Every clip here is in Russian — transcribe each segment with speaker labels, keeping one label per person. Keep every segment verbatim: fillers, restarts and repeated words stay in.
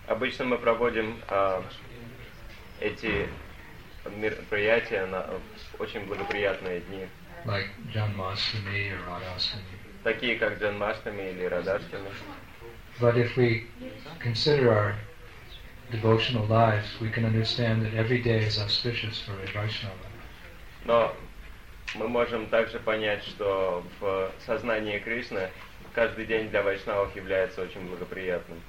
Speaker 1: Обычно мы проводим а, эти мероприятия на очень благоприятные дни.
Speaker 2: Like Janmashtami or Radhashtami.
Speaker 1: Такие как Джанмаштами или Радхаштами.
Speaker 2: But if we consider our devotional lives, we can understand that every day is auspicious for a Vaishnava.
Speaker 1: Но мы можем также понять, что в сознании Кришны каждый день для вайшнавов является очень благоприятным.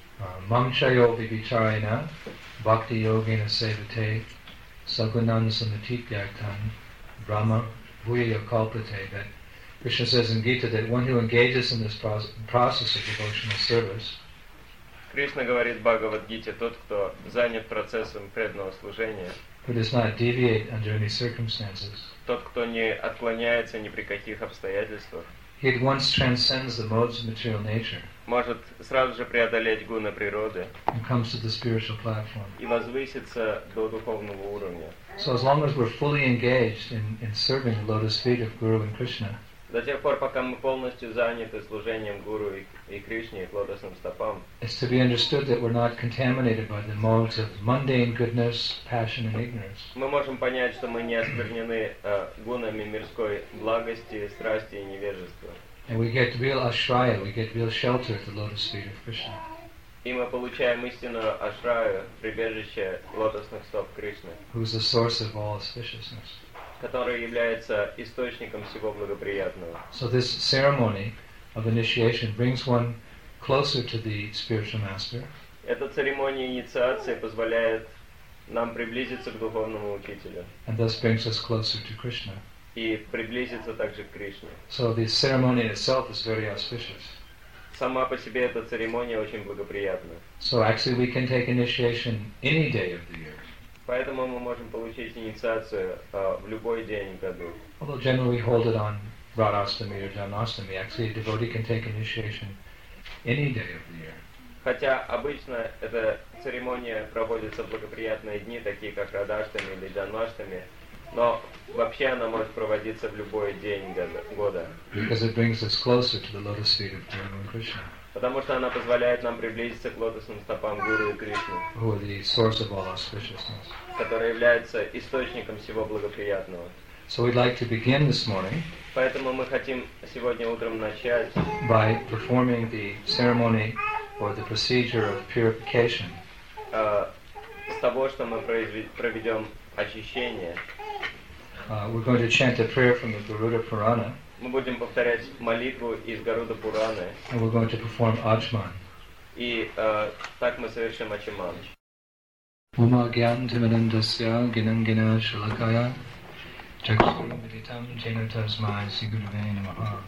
Speaker 2: Mamchayo vivicharena bhakti yogena sevate sagunan samatipyaktan brahma bhuya kalpate. That Krishna says in Gita that one who engages in this process of devotional service,
Speaker 1: Кришна говорит в Бхагавад-гите, тот, кто занят процессом преданного служения,
Speaker 2: who does not deviate under any circumstances,
Speaker 1: тот, кто не отклоняется ни при каких обстоятельствах,
Speaker 2: he at once transcends the modes of material nature,
Speaker 1: может сразу же преодолеть гуны природы
Speaker 2: and comes to the spiritual platform.
Speaker 1: и возвыситься до духовного уровня.
Speaker 2: So as long as we're fully engaged in, in serving the lotus feet of Guru and Krishna,
Speaker 1: До тех пор, пока мы полностью заняты служением Гуру и, и Кришне, и к лотосным стопам,
Speaker 2: it's to be understood that we're not contaminated by the modes of mundane goodness, passion, and ignorance.
Speaker 1: мы можем понять, что мы не осквернены э, гунами мирской благости, страсти и невежества.
Speaker 2: And we get real ashraya, we get real shelter at the lotus feet of Krishna.
Speaker 1: И мы получаем истинную ашраю, прибежище лотосных стоп Кришны,
Speaker 2: Who's the source of all auspiciousness.
Speaker 1: который является источником всего благоприятного.
Speaker 2: So this ceremony of initiation brings one closer to the spiritual master.
Speaker 1: Эта церемония инициации позволяет нам приблизиться к духовному учителю.
Speaker 2: And thus brings us closer to Krishna.
Speaker 1: И приблизиться также к Кришне.
Speaker 2: So the ceremony itself is very auspicious.
Speaker 1: Сама по себе эта церемония очень благоприятна.
Speaker 2: So actually we can take initiation any day of the year.
Speaker 1: Поэтому мы можем получить инициацию uh, в любой день в году.
Speaker 2: Although generally we hold it on Radhashtami or Janmashtami, actually a devotee can take initiation any day of the year.
Speaker 1: Хотя обычно эта церемония проводится в благоприятные дни, такие как Радхаштами или Джанмаштами, но вообще она может проводиться в любой день года.
Speaker 2: Because it brings us closer to the lotus feet of Guru and Krishna,
Speaker 1: Потому что она позволяет нам приблизиться к лотосным стопам Гуру и Кришны,
Speaker 2: who are the source of all auspiciousness.
Speaker 1: который является источником всего благоприятного.
Speaker 2: So we'd like to begin this morning
Speaker 1: Поэтому мы хотим сегодня утром начать
Speaker 2: by performing the ceremony or the procedure of purification.
Speaker 1: uh, с того, что мы произве- проведем очищение.
Speaker 2: Uh, we're going to chant a prayer from the Garuda Purana,
Speaker 1: Мы будем повторять молитву из Гаруда Пураны,
Speaker 2: and we're going to perform Ajman.
Speaker 1: и uh, так мы совершим ачиман.
Speaker 2: Uma gyan timadandasya ginangina shalakaya chakshuru viditam jena tasmai sigurave namaha.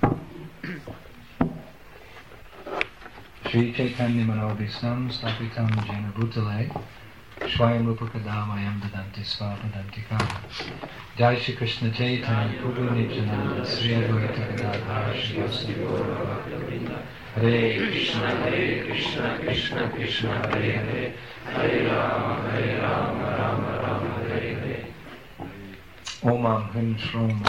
Speaker 2: Shri Chaitanya Manobhistam Stapitam Jena Bhutale Swayam Rupakadamayam Dadanti Svapadantikam. Jai Shri Krishna Chaitanya Prabhu Nityananda Sri Advaita Gadadhara Shri Vasa Gaura Hare Krishna Hare Krishna Krishna Krishna Hare Hare Hare Rama Hare Rama Rama Rama Hare Hare. Omam Hrim Shrom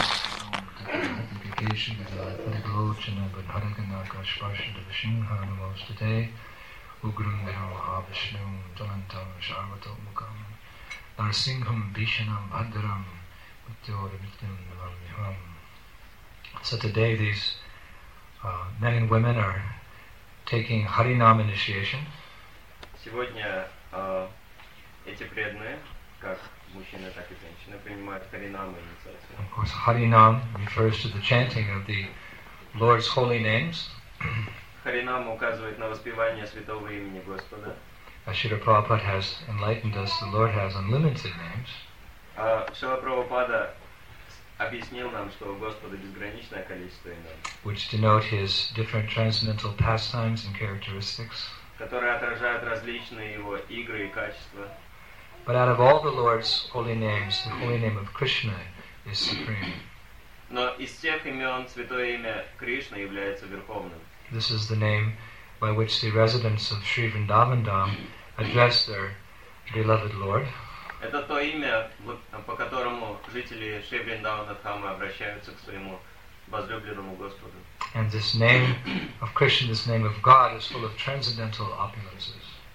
Speaker 2: Padagolochana Badharaganaka Spashada Vishnuha Namostate Ugrum Deha Vishnu Dalantam Sharvato Mukam Narsingham Vishanam Bhadram Uttyodamitnam Navamyaham. So today these uh, men and women are taking Harinam initiation.
Speaker 1: Сегодня uh, эти преданные, как мужчины, так и женщины, принимают Харинам инициацию.
Speaker 2: Of course, Harinam refers to the chanting of the Lord's holy names.
Speaker 1: Харинам указывает на воспевание святого имени Господа.
Speaker 2: As Srila Prabhupada has enlightened us, the Lord has unlimited names.
Speaker 1: А Шрила Прабхупада объяснил нам, что у Господа безграничное количество имен,
Speaker 2: which denote his different transcendental pastimes and characteristics.
Speaker 1: которые отражают различные его игры и качества.
Speaker 2: But out of all the Lord's holy names, the holy name of Krishna is supreme.
Speaker 1: Но из всех имен святое имя Кришны является верховным.
Speaker 2: This is the name by which the residents of Sri Vrindavan Dham address their beloved Lord.
Speaker 1: Это то имя, по которому жители Шри Вриндавана Дхамы обращаются к своему возлюбленному Господу.
Speaker 2: And this name of Krishna, this name of God, is full of transcendental opulences.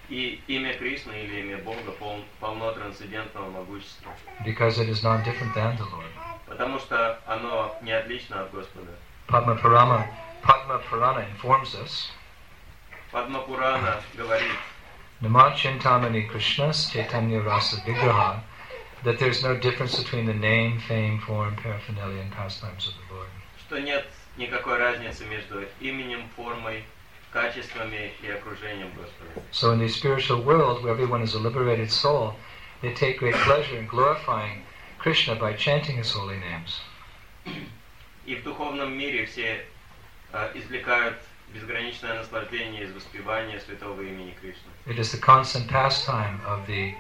Speaker 1: И имя Кришны или имя Бога пол, полно трансцендентного могущества.
Speaker 2: Because it is not different than the Lord.
Speaker 1: Потому что оно не отлично от Господа.
Speaker 2: Padma Purana, Padma Purana informs us,
Speaker 1: Падма Пурана говорит,
Speaker 2: Nama Chintamani Krishna's Chaitanya Rasa Vigraha, that there is no difference between the name, fame, form, paraphernalia, and pastimes of the Lord.
Speaker 1: Что нет никакой разницы между именем, формой, качествами и окружением Господа.
Speaker 2: So in the spiritual world, where everyone is a liberated soul, they take great pleasure in glorifying Krishna by chanting his holy names.
Speaker 1: И в духовном мире все uh, извлекают безграничное наслаждение из воспевания святого имени Кришны.
Speaker 2: It is the constant pastime of the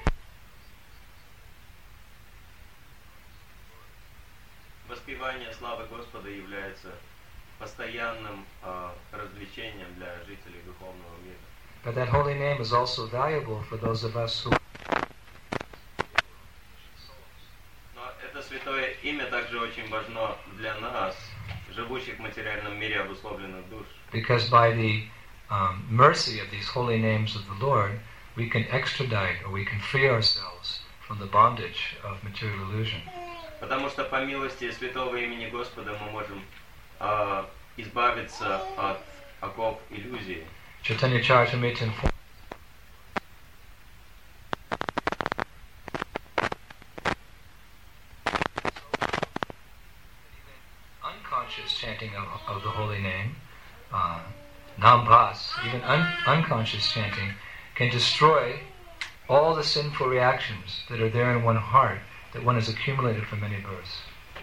Speaker 1: Воспевание славы Господа является постоянным uh, развлечением для жителей духовного мира.
Speaker 2: But that holy name is also valuable for those of us who
Speaker 1: Но это святое имя также очень важно для нас, живущих в материальном мире обусловленных душ.
Speaker 2: because by the um, mercy of these holy names of the Lord, we can extradite or we can free ourselves from the bondage of material illusion.
Speaker 1: Потому что по милости святого имени Господа мы можем uh, избавиться от оков иллюзии.
Speaker 2: Chaitanya Charitamrita informs unconscious chanting of, of the holy name, uh, Nambhas, even un- unconscious chanting, can destroy all the sinful reactions that are there in one heart that one has accumulated from many births.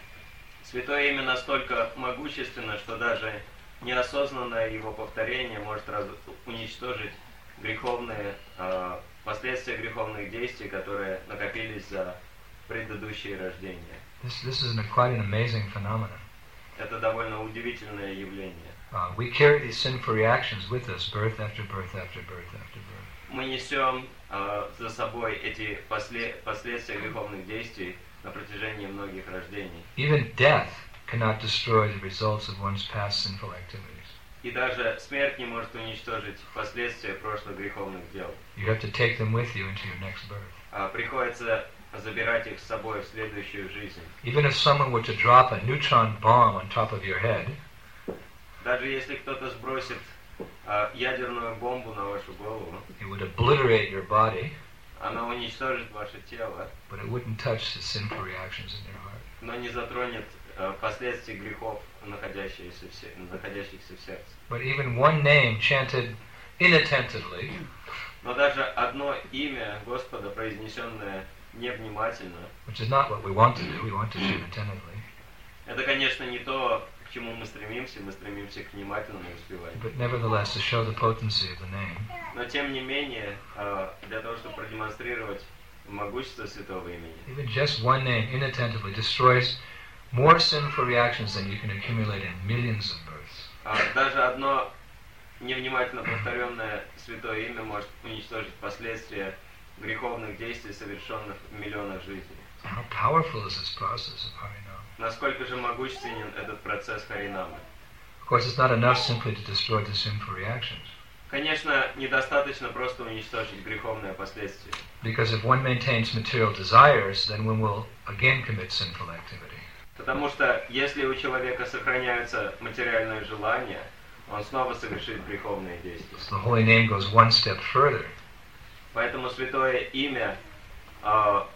Speaker 1: Святое имя настолько могущественно, что даже неосознанное его повторение может раз... уничтожить греховные э, последствия греховных действий, которые накопились за предыдущие рождения.
Speaker 2: This, this is an, quite an amazing phenomenon.
Speaker 1: Это довольно удивительное явление.
Speaker 2: Uh, we carry these sinful reactions with us, birth after birth after birth after birth.
Speaker 1: Мы несем э, за собой эти после... последствия греховных действий на протяжении многих рождений.
Speaker 2: Even death cannot destroy the results of one's past sinful activities.
Speaker 1: И даже смерть не может уничтожить последствия прошлых греховных дел.
Speaker 2: You have to take them with you into your next birth.
Speaker 1: А приходится забирать их с собой в следующую жизнь.
Speaker 2: Even if someone were to drop a neutron bomb on top of your head,
Speaker 1: Даже если кто-то сбросит а, ядерную бомбу на вашу голову,
Speaker 2: it would obliterate your body,
Speaker 1: она уничтожит ваше тело,
Speaker 2: but it wouldn't touch the sinful reactions in your heart.
Speaker 1: но не затронет а, последствий грехов, находящихся в, се- находящихся в сердце.
Speaker 2: But even one name chanted inattentively
Speaker 1: Но даже одно имя Господа, произнесенное невнимательно,
Speaker 2: which is not what we want to do. We want to chant attentively.
Speaker 1: это, конечно, не то, к чему мы стремимся, мы стремимся к внимательному воспеванию.
Speaker 2: But nevertheless, to show the potency of the name.
Speaker 1: Но тем не менее, а, для того, чтобы продемонстрировать могущество святого имени,
Speaker 2: Even just one name inattentively destroys more sinful reactions than you can accumulate in millions of births.
Speaker 1: а, даже одно невнимательно повторенное святое имя может уничтожить последствия греховных действий, совершенных в миллионах жизней.
Speaker 2: So how powerful is this process of Harinam?
Speaker 1: Насколько же могущественен этот процесс Харинамы?
Speaker 2: Of course, it's not enough simply to destroy the sinful reactions.
Speaker 1: Конечно, недостаточно просто уничтожить греховные последствия.
Speaker 2: Because if one maintains material desires, then one will again commit sinful activity.
Speaker 1: Потому что если у человека сохраняются материальные желания, он снова совершит греховные действия.
Speaker 2: So the holy name goes one step further.
Speaker 1: Поэтому святое имя а,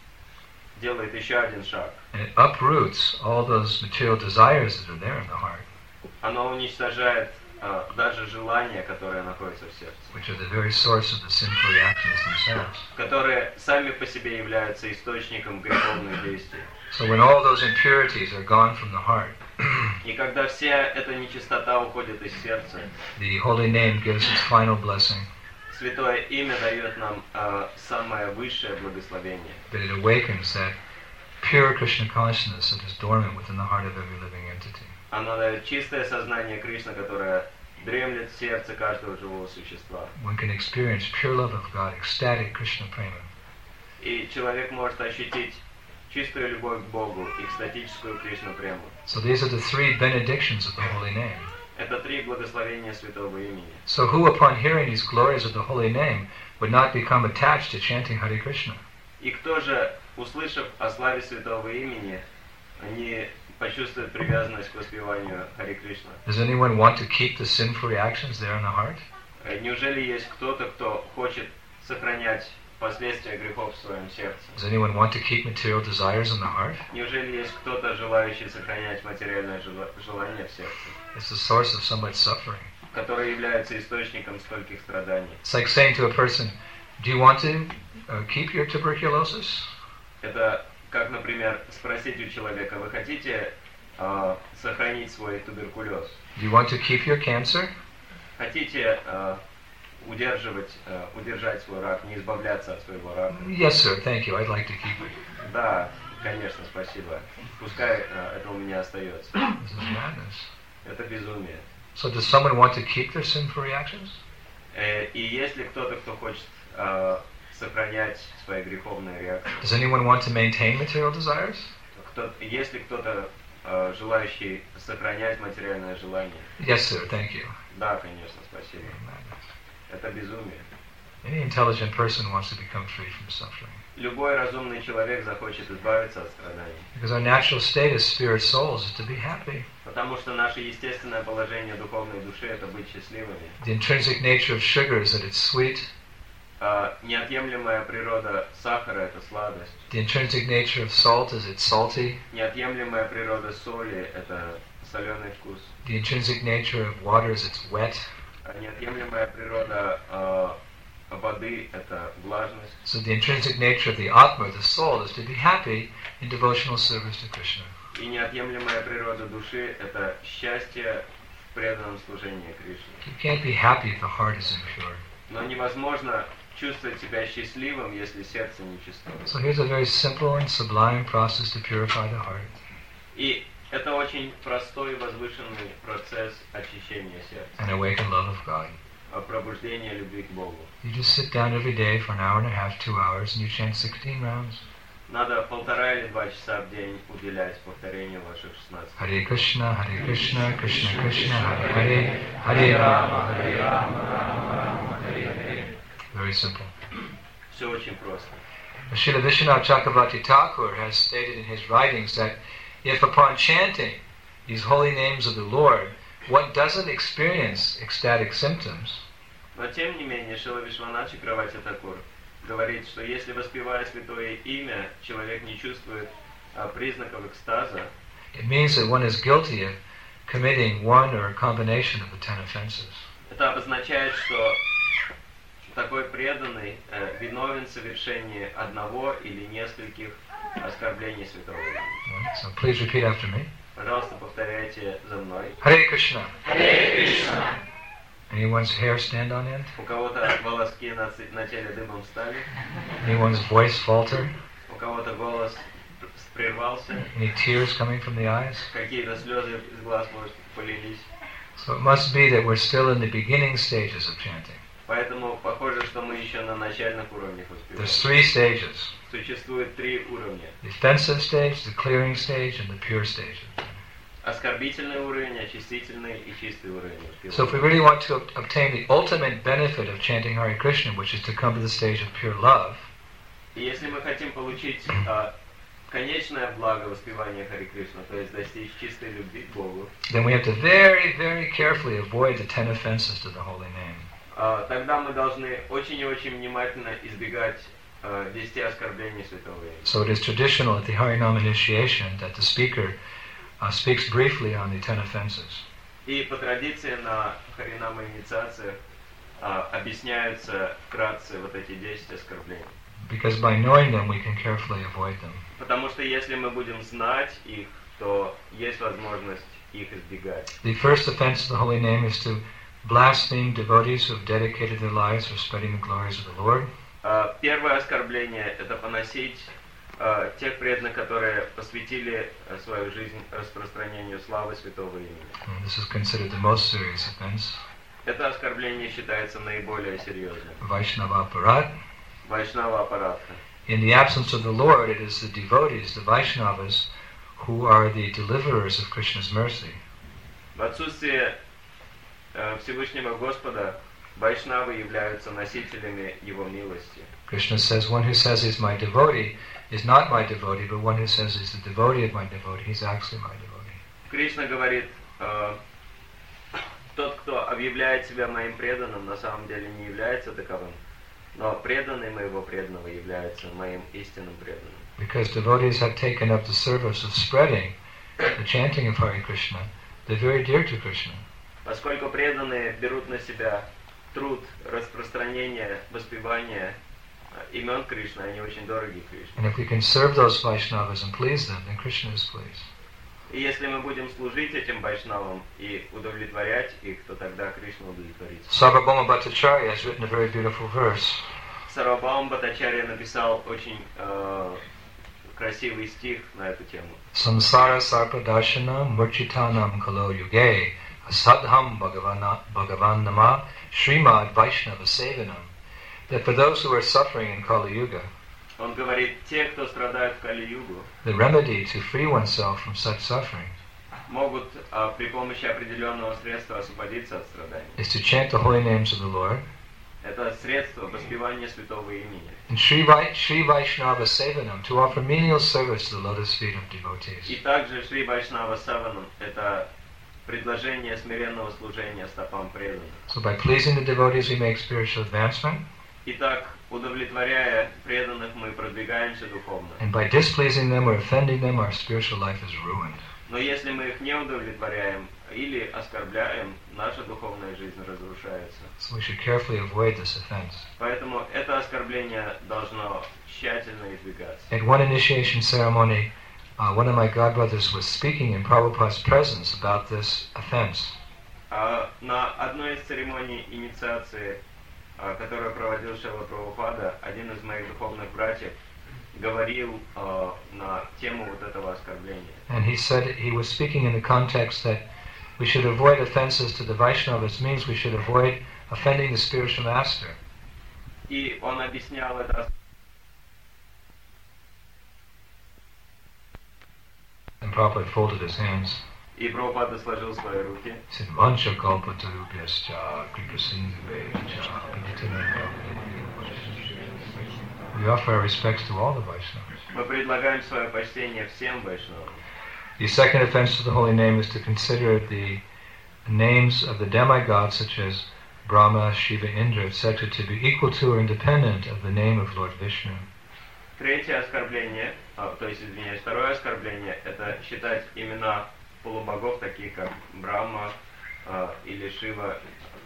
Speaker 1: делает еще один шаг.
Speaker 2: And it uproots all those material desires that are there in the heart,
Speaker 1: Оно уничтожает а, даже желания, которые находятся в сердце,
Speaker 2: which are the very source of the sinful reactions themselves.
Speaker 1: которые сами по себе являются источником греховных действий.
Speaker 2: So when all those impurities are gone from the heart,
Speaker 1: И когда вся эта нечистота уходит из сердца,
Speaker 2: the holy name gives its final blessing,
Speaker 1: святое имя дает нам а, самое высшее благословение.
Speaker 2: that it awakens that pure Krishna consciousness that is dormant within the heart of every living entity.
Speaker 1: Оно дает чистое сознание Кришны, которое дремлет в сердце каждого живого существа.
Speaker 2: One can experience pure love of God, ecstatic Krishna prema.
Speaker 1: И человек может ощутить чистую любовь к Богу, экстатическую Кришну прему.
Speaker 2: So these are the three benedictions of the holy name.
Speaker 1: Это три благословения святого имени.
Speaker 2: So who, upon hearing these glories of the holy name, would not become attached to chanting Hare Krishna?
Speaker 1: И кто же, услышав о славе святого имени, не почувствует привязанность к воспеванию Харе Кришна?
Speaker 2: Does anyone want to keep the sinful reactions there in the heart?
Speaker 1: Неужели есть кто-то, кто хочет сохранять последствия грехов в своем сердце?
Speaker 2: Does anyone want to keep material desires in the heart?
Speaker 1: Неужели есть кто-то, желающий сохранять материальное желание в сердце,
Speaker 2: It's the source of so much suffering.
Speaker 1: которое является источником стольких страданий?
Speaker 2: It's like saying to a person, do you want to uh, keep your tuberculosis?
Speaker 1: Это как, например, спросить у человека: вы хотите э, сохранить свой туберкулез?
Speaker 2: Do you want to keep your cancer?
Speaker 1: Хотите э, удерживать, э, удержать свой рак, не избавляться от своего рака?
Speaker 2: Yes, sir, thank you. I'd like to keep it.
Speaker 1: Да, конечно, спасибо. Пускай э, это у меня остается.
Speaker 2: This is madness.
Speaker 1: Это безумие.
Speaker 2: So does someone want to keep their sinful reactions?
Speaker 1: Э, и есть ли кто-то, кто хочет э, сохранять свои греховные реакции?
Speaker 2: Does anyone want to maintain material desires?
Speaker 1: Кто, есть ли кто-то, э, желающий сохранять материальное желание?
Speaker 2: Yes, sir, thank you.
Speaker 1: Да, конечно, спасибо.
Speaker 2: Madness.
Speaker 1: Это безумие.
Speaker 2: Any intelligent person wants to become free from suffering.
Speaker 1: Любой разумный человек захочет избавиться от страданий.
Speaker 2: Because our natural state as spirit souls is to be happy.
Speaker 1: Потому что наше естественное положение духовной души — это быть счастливыми.
Speaker 2: The intrinsic nature of sugar is that it's sweet.
Speaker 1: А неотъемлемая природа сахара — это сладость.
Speaker 2: The intrinsic nature of salt is it's salty.
Speaker 1: Неотъемлемая природа соли — это соленый вкус.
Speaker 2: The intrinsic nature of water is it's wet.
Speaker 1: А неотъемлемая природа э, воды — это влажность.
Speaker 2: So the intrinsic nature of the Atma, the soul, is to be happy in devotional service to Krishna.
Speaker 1: И неотъемлемая природа души — это счастье в преданном служении Кришне.
Speaker 2: You can't be happy if the heart is impure.
Speaker 1: Но невозможно чувствовать себя счастливым, если сердце нечисто.
Speaker 2: So here's a very simple and sublime process to purify the heart.
Speaker 1: И это очень простой и возвышенный процесс очищения сердца,
Speaker 2: And awaken love of God.
Speaker 1: пробуждения любви к Богу.
Speaker 2: You just sit down every day for an hour and a half, two hours, and you chant sixteen rounds.
Speaker 1: Надо полтора или два часа в день уделять повторению ваших шестнадцати.
Speaker 2: Hare Krishna, Hare Krishna, Krishna Krishna, Hare Hare, Hare Rama, Hare Rama, Rama Rama, Hare Hare. Very simple.
Speaker 1: Все очень просто.
Speaker 2: Srila Vishwanath Chakravarti Thakur has stated in his writings that if upon chanting these holy names of the Lord, one doesn't experience ecstatic symptoms,
Speaker 1: Но тем не менее, Шрила Вишванат Чакраварти Такур говорит, что если, воспевая святое имя, человек не чувствует а, признаков экстаза,
Speaker 2: it means that one is guilty of committing one or a combination of the ten offenses.
Speaker 1: это обозначает, что такой преданный э, виновен в совершении одного или нескольких оскорблений святого имени.
Speaker 2: So please repeat after me.
Speaker 1: Пожалуйста, повторяйте за мной.
Speaker 2: Hare Krishna.
Speaker 3: Hare Krishna.
Speaker 2: Anyone's hair stand on end?
Speaker 1: У кого-то волоски на, ц- на теле дымом стали,
Speaker 2: Anyone's voice falter?
Speaker 1: у кого-то голос прервался,
Speaker 2: Any tears coming from the eyes?
Speaker 1: какие-то слезы из глаз, может, полились.
Speaker 2: So it must be that we're still in the beginning stages of chanting.
Speaker 1: Поэтому похоже, что мы еще на начальных уровнях
Speaker 2: There's
Speaker 1: успеваем.
Speaker 2: three stages.
Speaker 1: Существует три уровня.
Speaker 2: The offensive stage, the clearing stage, and the pure stage.
Speaker 1: Оскорбительный уровень, очистительный и чистый уровень.
Speaker 2: So if we really want to ob- obtain the ultimate benefit of chanting Hare Krishna, which is to come to the stage of pure love,
Speaker 1: И если мы хотим получить а, конечное благо воспевания Харе Кришна, то есть достичь чистой любви к Богу,
Speaker 2: then we have to very, very carefully avoid the ten offenses to the holy name.
Speaker 1: а, тогда мы должны очень и очень внимательно избегать а, десяти оскорблений святого имени.
Speaker 2: So it is traditional at the Harinam initiation that the speaker uh, speaks briefly on the ten offenses.
Speaker 1: И по традиции на Харинама инициациях а, объясняются вкратце вот эти десять оскорблений.
Speaker 2: Because by knowing them, we can carefully avoid them.
Speaker 1: Потому что если мы будем знать их, то есть возможность их избегать.
Speaker 2: The first offense of the holy name is to blaspheme devotees who have dedicated their lives for spreading the glories of the Lord.
Speaker 1: А, Первое оскорбление – это поносить а, тех преданных, которые посвятили а, свою жизнь распространению славы святого имени.
Speaker 2: And this is considered the most serious offense.
Speaker 1: Это оскорбление считается наиболее серьезным.
Speaker 2: Vaishnava Parat.
Speaker 1: Вайшнава аппаратха.
Speaker 2: In the absence of the Lord, it is the devotees, the Vaishnavas, who are the deliverers of Krishna's mercy.
Speaker 1: В отсутствие э, Всевышнего Господа, вайшнавы являются носителями Его милости.
Speaker 2: Krishna says, one who says he's my devotee is not my devotee, but one who says he's the devotee of my devotee, he's actually my devotee.
Speaker 1: Кришна говорит, э, тот, кто объявляет себя моим преданным, на самом деле не является таковым, но преданный моего преданного является моим истинным преданным.
Speaker 2: Because devotees have taken up the service of spreading the chanting of Hare Krishna, they're very dear to Krishna.
Speaker 1: Поскольку преданные берут на себя труд распространения, воспевания имен Кришны, они очень дороги Кришне.
Speaker 2: And if we can serve those Vaishnavas and please them, then Krishna is pleased.
Speaker 1: И если мы будем служить этим вайшнавам и удовлетворять их, то тогда Кришна удовлетворится.
Speaker 2: Sarvabhauma Bhattacharya has written a very beautiful verse.
Speaker 1: Сарвабхаума Бхаттачарья написал очень э, красивый стих на эту тему.
Speaker 2: Samsara sarpadarshana murchitanam kalo yuge asadham bhagavan nama srimad vaishnava sevanam. That for those who are suffering in Kali Yuga,
Speaker 1: Он говорит, те, кто страдают в Кали-югу,
Speaker 2: the remedy to free oneself from such suffering
Speaker 1: могут а, при помощи определенного средства освободиться от страданий.
Speaker 2: is to chant the holy names of the Lord
Speaker 1: Это средство воспевания святого имени.
Speaker 2: and Sri, Vai- Sri Vaishnava Sevanam, to offer menial service to the lotus feet of
Speaker 1: И
Speaker 2: devotees.
Speaker 1: также Шри Вайшнава Саванам – это предложение смиренного служения стопам преданных.
Speaker 2: So by pleasing the devotees we make spiritual advancement,
Speaker 1: Итак, удовлетворяя преданных, мы продвигаемся духовно.
Speaker 2: and by displeasing them or offending them, our spiritual life is ruined.
Speaker 1: Но если мы их не удовлетворяем или оскорбляем, наша духовная жизнь разрушается.
Speaker 2: So we should carefully avoid this offense.
Speaker 1: Поэтому это оскорбление должно тщательно избегаться.
Speaker 2: At one initiation ceremony, uh, one of my godbrothers was speaking in Prabhupada's presence about this offense.
Speaker 1: А на одной из церемоний инициации, а, которую проводил Шрила Прабхупада, один из моих духовных братьев говорил а, на тему вот этого оскорбления.
Speaker 2: And he said he was speaking in the context that we should avoid offenses to the Vaishnavas, means we should avoid offending the spiritual master.
Speaker 1: И он объяснял это.
Speaker 2: And Prabhupada folded his hands.
Speaker 1: И Прабхупада сложил свои руки.
Speaker 2: He said, Vancha kalpatarubhyascha kripasindhuvecha paditanam. We offer our respects to all the Vaishnavas.
Speaker 1: Мы предлагаем свое почтение всем вайшнавам.
Speaker 2: The second offense to the holy name is to consider the names of the demigods such as Brahma, Shiva, Indra, et cetera to be equal to or independent of the name of Lord Vishnu.
Speaker 1: Третье оскорбление, а, то есть, извиняюсь, второе оскорбление, это считать имена полубогов, таких как Брахма а, или Шива,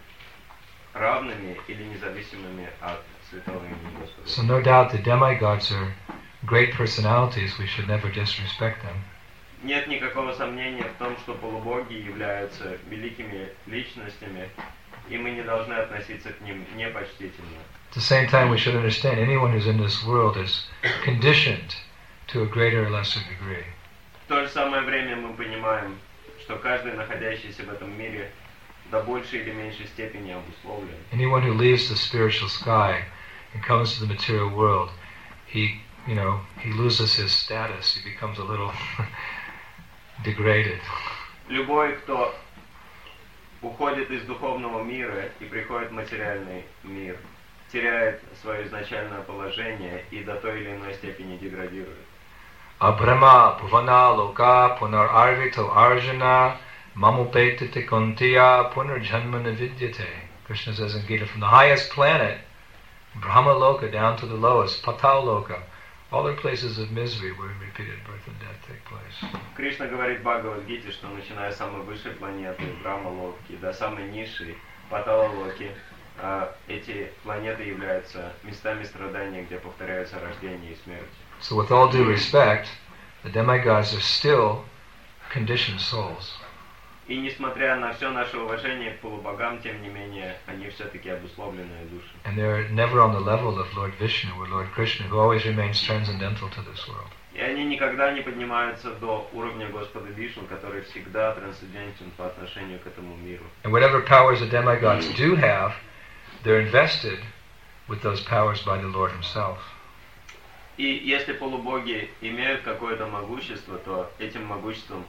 Speaker 1: равными или независимыми от святого имени Господа.
Speaker 2: So no doubt the demigods are great personalities, we should never disrespect them.
Speaker 1: Нет никакого сомнения в том, что полубоги являются великими личностями, и мы не должны относиться к ним непочтительно.
Speaker 2: At the same time, we should understand anyone who's in this world is conditioned to a greater or lesser degree.
Speaker 1: В то же самое время мы понимаем, что каждый, находящийся в этом мире, до большей или меньшей степени обусловлен.
Speaker 2: Anyone who leaves the spiritual sky and comes to the material world, he, you know, he loses his status. He becomes a little degraded.
Speaker 1: Любой, кто уходит из духовного мира и приходит в материальный мир, теряет свое изначальное положение и до той или иной степени деградирует.
Speaker 2: Abhrama bhuvana loka punar arvito arjuna mamupetite kontiya punar janma navidyate. Krishna says in Gita, from the highest planet, Brahma Loka, down to the lowest, Patal Loka, all are places of misery where repeated birth and death take place.
Speaker 1: Кришна говорит в Бхагавад-гите, что начиная с самой высшей планеты, Брахма-локи, до самой низшей, Патала-локи, эти планеты являются местами страдания, где повторяются рождение и смерть.
Speaker 2: So with all due respect, the demigods are still conditioned souls.
Speaker 1: И несмотря на все наше уважение к полубогам, тем не менее, они все-таки обусловленные души.
Speaker 2: And they're never on the level of Lord Vishnu or Lord Krishna, who always remains transcendental to this world.
Speaker 1: И они никогда не поднимаются до уровня Господа Вишну, который всегда трансцендентен по отношению к этому миру.
Speaker 2: And whatever powers the demigods do have, they're invested with those powers by the Lord Himself.
Speaker 1: И если полубоги имеют какое-то могущество, то этим могуществом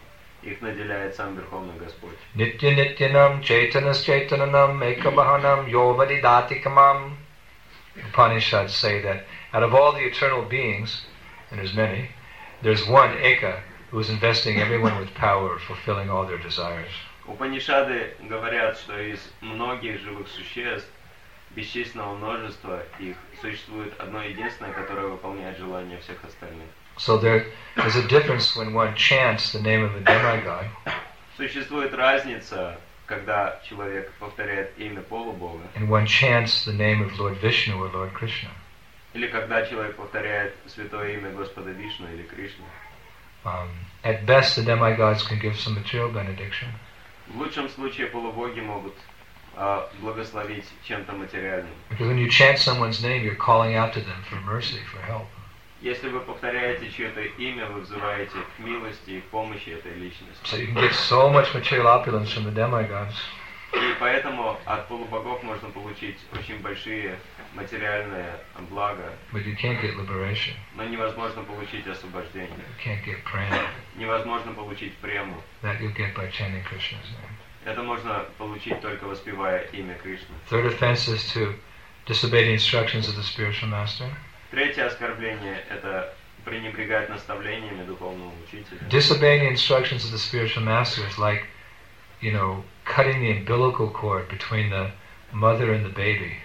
Speaker 1: их наделяет сам Верховный Господь.
Speaker 2: Nitya Nityanam Chaitanas Chaitananam Ekavahanam Yovadidatikamam. Upanishads say that out of all the eternal beings, and there's many, there's one Eka who is investing everyone with power, fulfilling all their desires.
Speaker 1: Упанишады говорят, что из многих живых существ, бесчисленного множества их, существует одно единственное, которое выполняет желания всех остальных.
Speaker 2: So there is a difference when one chants the name of a demigod.
Speaker 1: Существует разница, когда человек повторяет имя полубога,
Speaker 2: And one chants the name of Lord Vishnu or Lord Krishna.
Speaker 1: или когда человек повторяет святое имя Господа Вишну или Кришны.
Speaker 2: Um, at best, the demigods can give some material benediction.
Speaker 1: В лучшем случае полубоги могут а, благословить чем-то материальным.
Speaker 2: Because when you chant someone's name, you're calling out to them for mercy, for help.
Speaker 1: Если вы повторяете чье-то имя, вы взываете к милости и к помощи этой личности.
Speaker 2: So you can get so much material opulence from the demigods.
Speaker 1: И поэтому от полубогов можно получить очень большие материальные блага,
Speaker 2: But you can't get liberation.
Speaker 1: но невозможно получить освобождение.
Speaker 2: You can't get prana.
Speaker 1: Невозможно получить прему.
Speaker 2: That you'll get by chanting Krishna's name.
Speaker 1: Это можно получить только воспевая имя Кришны.
Speaker 2: Third offense is to disobey the instructions of the spiritual master.
Speaker 1: Третье оскорбление – это пренебрегать наставлениями духовного учителя.
Speaker 2: Disobeying the instructions of the spiritual master is like, you know, cutting the umbilical cord between the mother and the baby.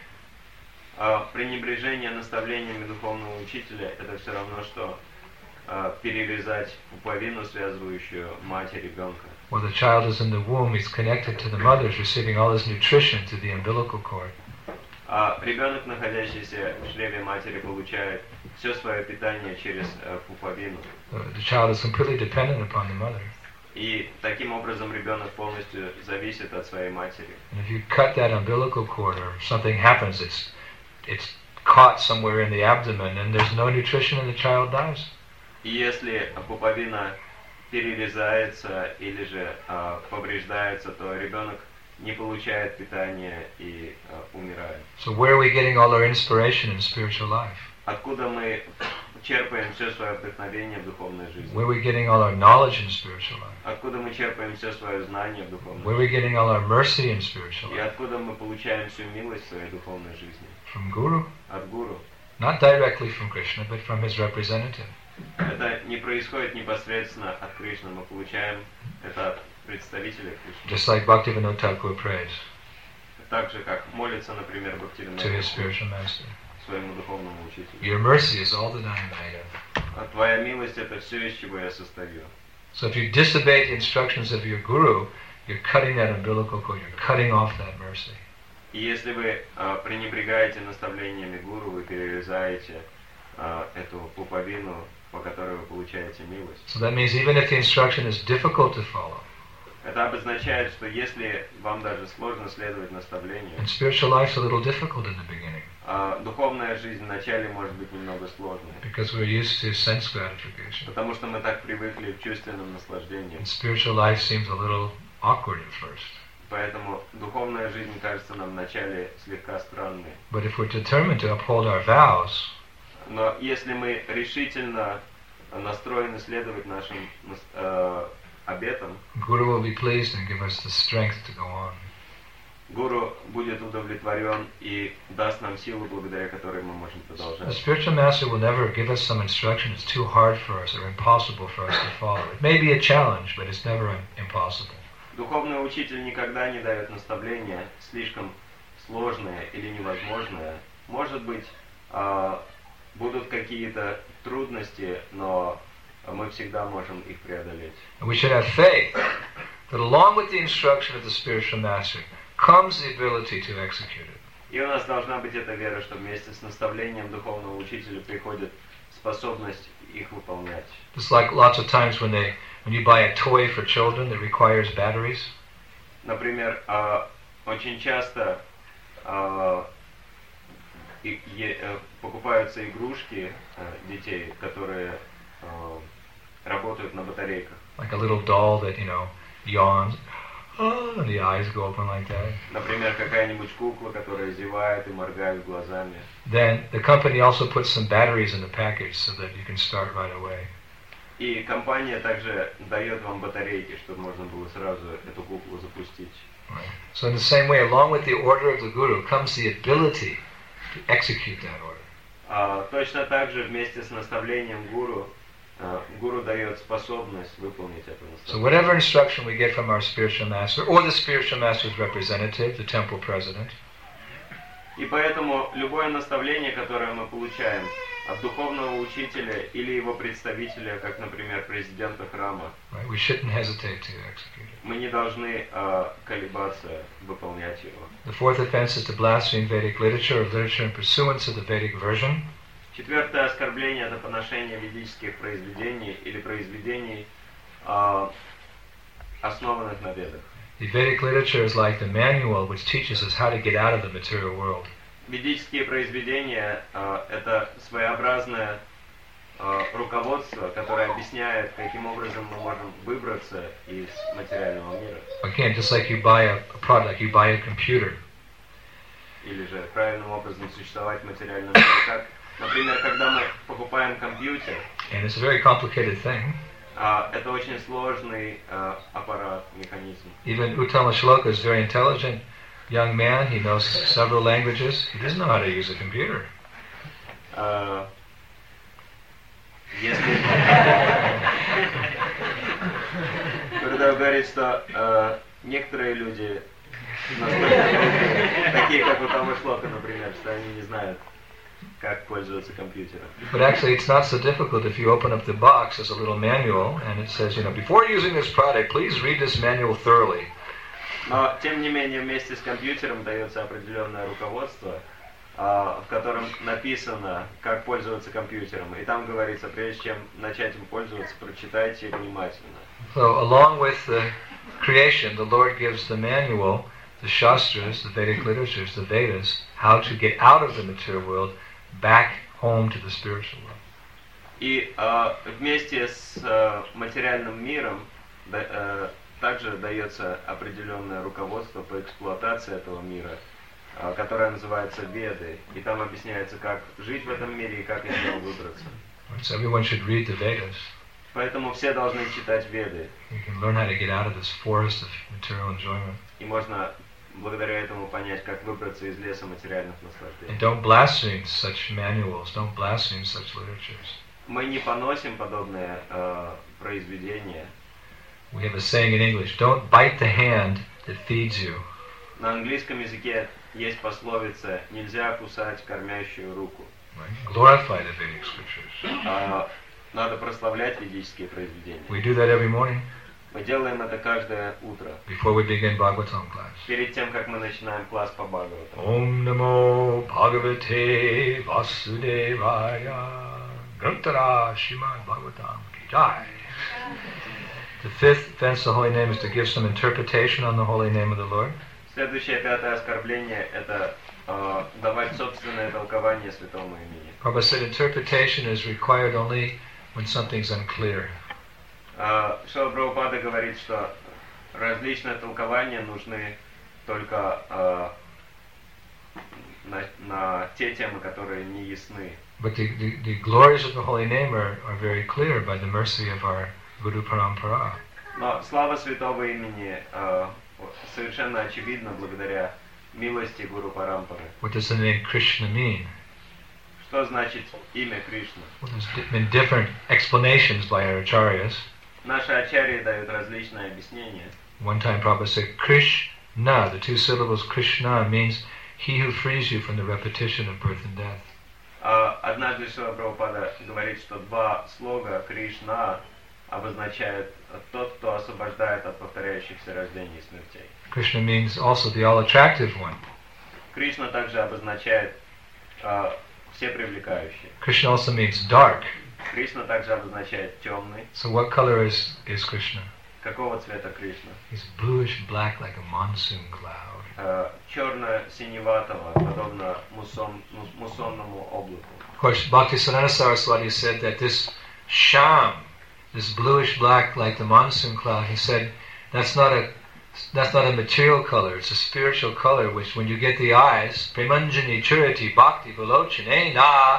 Speaker 1: А пренебрежение наставлениями духовного учителя – это все равно, что а, перерезать пуповину, связывающую мать и ребенка.
Speaker 2: While the child is in the womb, he's connected to the mother, is receiving all his nutrition through the umbilical cord.
Speaker 1: А ребенок, находящийся в чреве матери, получает все свое питание через а, пуповину.
Speaker 2: The child is completely dependent upon the mother.
Speaker 1: И таким образом ребенок полностью зависит от своей матери.
Speaker 2: And if you cut that umbilical cord or something happens, it's it's caught somewhere in the abdomen and there's no nutrition and the child dies.
Speaker 1: И если пуповина перерезается или же а, повреждается, то ребенок не получает питания и а, умирает.
Speaker 2: So where are we getting all our inspiration in spiritual life?
Speaker 1: Откуда мы черпаем все свое вдохновение в духовной жизни?
Speaker 2: Where are we getting all our knowledge in spiritual life?
Speaker 1: Откуда мы черпаем все свое знание в духовной
Speaker 2: Where are we getting all our mercy in spiritual
Speaker 1: жизни? И
Speaker 2: life?
Speaker 1: откуда мы получаем всю милость в своей духовной жизни?
Speaker 2: From Guru?
Speaker 1: От Гуру.
Speaker 2: Not directly from Krishna, but from his representative.
Speaker 1: Это не происходит непосредственно от Кришны, мы получаем это от представителя Кришны.
Speaker 2: Just like Bhaktivinoda Thakur prays
Speaker 1: Так же, как молится, например,
Speaker 2: to
Speaker 1: Бхактивинода
Speaker 2: his spiritual master.
Speaker 1: своему духовному учителю.
Speaker 2: Your mercy is all that I am made of.
Speaker 1: А твоя милость – это все, из чего я состою.
Speaker 2: So if you disobey the instructions of your Guru, you're cutting that umbilical cord, you're cutting off that mercy.
Speaker 1: И если вы а, пренебрегаете наставлениями гуру, вы перерезаете а, эту пуповину, по которой вы получаете милость.
Speaker 2: So that means even if the instruction is difficult to follow,
Speaker 1: Это обозначает, что если вам даже сложно следовать наставлению,
Speaker 2: and spiritual life's a little difficult in the beginning,
Speaker 1: а, духовная жизнь вначале может быть немного сложной,
Speaker 2: because we're used to sense gratification.
Speaker 1: потому что мы так привыкли к чувственным наслаждениям.
Speaker 2: And spiritual life seems a little awkward at first.
Speaker 1: Поэтому духовная жизнь кажется нам вначале слегка странной.
Speaker 2: But if we're determined to uphold our vows,
Speaker 1: Но если мы решительно настроены следовать нашим э, обетам,
Speaker 2: Guru will be pleased and give us the strength to go on.
Speaker 1: Гуру будет удовлетворен и даст нам силу, благодаря которой мы можем
Speaker 2: The
Speaker 1: продолжать.
Speaker 2: spiritual master will never give us some instruction that's too hard for us or impossible for us to follow. It may be a challenge, but it's never impossible.
Speaker 1: Духовный учитель никогда не дает наставления слишком сложные или невозможные. Может быть, э, будут какие-то трудности, но мы всегда можем их преодолеть.
Speaker 2: And we should have faith that along with the instruction of the spiritual master comes the ability to execute it.
Speaker 1: И у нас должна быть эта вера, что вместе с наставлением духовного учителя приходит способность их выполнять.
Speaker 2: It's like lots of times when they, when you buy a toy for children that requires batteries,
Speaker 1: Например, э, очень часто э, и- е- э, покупаются игрушки э, детей, которые э, работают на батарейках.
Speaker 2: like a little doll that, you know, yawns, oh, and the eyes go open like that.
Speaker 1: Например, какая-нибудь кукла, которая зевает и моргает глазами.
Speaker 2: Then the company also puts some batteries in the package so that you can start right away.
Speaker 1: И компания также дает вам батарейки, чтобы можно было сразу эту куклу запустить.
Speaker 2: Right. So in the same way, along with the order of the Guru comes the ability to execute that order.
Speaker 1: А, точно так же вместе с наставлением гуру, а, гуру дает способность выполнить это наставление.
Speaker 2: So whatever instruction we get from our spiritual master, or the spiritual master's representative, the temple president,
Speaker 1: и поэтому любое наставление, которое мы получаем от духовного учителя или его представителя, как, например, президента храма,
Speaker 2: right, we shouldn't hesitate to execute it.
Speaker 1: Мы не должны uh, колебаться выполнять его.
Speaker 2: The fourth offense is to blaspheme Vedic literature or literature in pursuance of the Vedic version.
Speaker 1: Четвертое оскорбление – это поношение ведических произведений или произведений, uh, основанных на ведах.
Speaker 2: The Vedic literature is like the manual which teaches us how to get out of the material world.
Speaker 1: Ведические произведения uh, – это своеобразное uh, руководство, которое объясняет, каким образом мы можем выбраться из материального мира.
Speaker 2: Again, just like you buy a, a product, like you buy a computer.
Speaker 1: Или же правильным образом существовать в материальном мире. Как, например, когда мы покупаем компьютер,
Speaker 2: And it's a very complicated thing.
Speaker 1: uh, это очень сложный uh, аппарат, механизм.
Speaker 2: Even Uttama Shloka is a very intelligent young man. He knows several languages. He doesn't know how to use a computer.
Speaker 1: Uh, если... Когда говорит, что uh, некоторые люди, такие как Уттама Шлока, например, что они не знают, как пользоваться компьютером.
Speaker 2: But actually, it's not so difficult if you open up the box. There's a little manual, and it says, you know, before using this product, please read this manual thoroughly.
Speaker 1: Но, тем не менее, вместе с компьютером дается определенное руководство, в котором написано, как пользоваться компьютером. И там говорится, прежде чем начать им пользоваться, прочитайте внимательно.
Speaker 2: So, along with the creation, the Lord gives the manual, the Shastras, the Vedic literatures, the Vedas, how to get out of the material world, back home to the spiritual world.
Speaker 1: И uh, вместе с uh, материальным миром да, uh, также дается определенное руководство по эксплуатации этого мира, uh, которое называется Веды. И там объясняется, как жить в этом мире и как из него выбраться.
Speaker 2: So everyone should read the Vedas.
Speaker 1: Поэтому все должны читать Веды.
Speaker 2: You can learn how to get out of this forest of material enjoyment.
Speaker 1: И можно благодаря этому понять, как выбраться из леса материальных наслаждений.
Speaker 2: And don't blaspheme such manuals, don't blaspheme such literatures.
Speaker 1: Мы не поносим подобные uh, произведения.
Speaker 2: We have a saying in English, don't bite the hand that feeds you.
Speaker 1: На английском языке есть пословица «нельзя кусать кормящую руку».
Speaker 2: Right? Glorify the Vedic scriptures.
Speaker 1: Uh, надо прославлять ведические произведения.
Speaker 2: We do that every morning.
Speaker 1: Мы делаем это каждое утро.
Speaker 2: Before we begin Bhagavatam class.
Speaker 1: Перед тем, как мы начинаем класс по Бхагаватам.
Speaker 2: Om Namo Bhagavate Vasudevaya Grantara Srimad Bhagavatam Ki Jai. The fifth offense of the holy name is to give some interpretation on the holy name of the Lord.
Speaker 1: Следующее, пятое оскорбление – это uh, давать собственное толкование святому имени.
Speaker 2: Prabhupada said interpretation is required only when something's unclear.
Speaker 1: Uh, Шрила Прабхупада говорит, что различные толкования нужны только uh, на, на те темы, которые не ясны.
Speaker 2: But the, the, the glories of the holy name are, are very clear by the mercy of our Guru Parampara.
Speaker 1: Но слава святого имени uh, совершенно очевидна благодаря милости Гуру Парампары.
Speaker 2: What does the name Krishna mean?
Speaker 1: Что значит имя Кришна?
Speaker 2: Well, there's been different explanations by our acharyas.
Speaker 1: Наши ачарьи дают различные объяснения.
Speaker 2: One time Prabhupada said, Krishna, the two syllables Krishna means he who frees you from the repetition of birth and death.
Speaker 1: Uh, однажды Шрила Прабхупада говорит, что два слога Кришна обозначают тот, кто освобождает от повторяющихся рождений и смертей.
Speaker 2: Krishna means also the all-attractive one.
Speaker 1: Кришна также обозначает uh, все привлекающие.
Speaker 2: Krishna also means dark.
Speaker 1: Кришна также обозначает темный.
Speaker 2: So what color is, is Krishna?
Speaker 1: Какого цвета Кришна?
Speaker 2: He's bluish black like a monsoon cloud.
Speaker 1: Uh, черно-синеватого, подобно муссон, муссонному облаку.
Speaker 2: Of course, Bhaktisiddhanta Saraswati said that this sham, this bluish black like the monsoon cloud, he said that's not a that's not a material color, it's a spiritual color which when you get the eyes, premanjani churati bhakti vilochane na,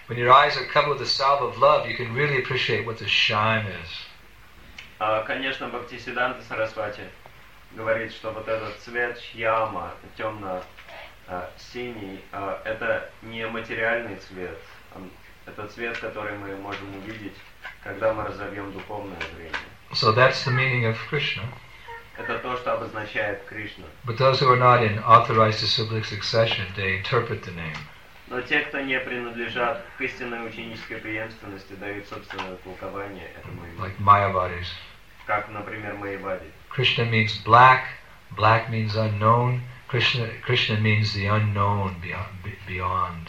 Speaker 2: when your eyes are covered with the salve of love, you can really appreciate what the shine is.
Speaker 1: А, конечно, Бхактисиданта Сарасвати говорит, что вот этот цвет шьяма, темно-синий, это не материальный цвет, это цвет, который мы можем увидеть, когда мы разовьем духовное зрение.
Speaker 2: So that's the meaning of Krishna.
Speaker 1: Это то, что обозначает Кришна.
Speaker 2: But those who are not in authorized disciplic succession, they interpret the name.
Speaker 1: Но те, кто не принадлежат к истинной ученической преемственности, дают собственное толкование этому имени.
Speaker 2: Like Mayavadis.
Speaker 1: Как, например, Майявади.
Speaker 2: Krishna means black, black means unknown, Krishna, Krishna means the unknown beyond.